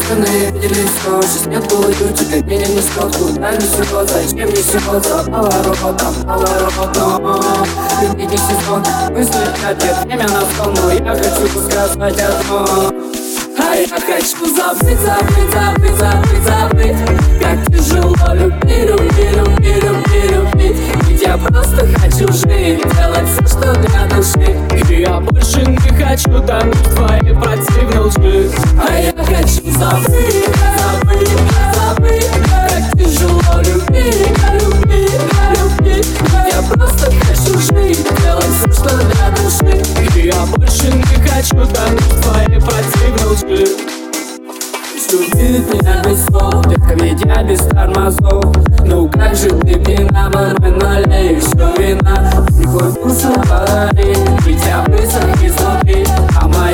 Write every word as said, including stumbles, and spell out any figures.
Стороны видели все, сейчас нет было теперь меня не скот. Куда несет, зачем несется поворотом, поворотом. Любить не сезон, мысли опять время на сон, но я хочу сказать одно. А я хочу забыть, забыть, забыть, забыть, забыть, как тяжело любить, любить, любить, любить, любить. Ведь я просто хочу жить, делать все, что для души. И я больше не хочу тонуть в твоей противной лжи. А я хочу забыть, забыть, забыть, как тяжело любить, любить, любить. Ведь я просто хочу жить, делать все, что для души. И я больше не хочу тонуть в твоей противной лжи. Любит меня без слов, только ведь я без тормозов. Ну как же ты пьяна, мной налей все вина. Приходит душу подари, ведь я быстро изнутри. А моя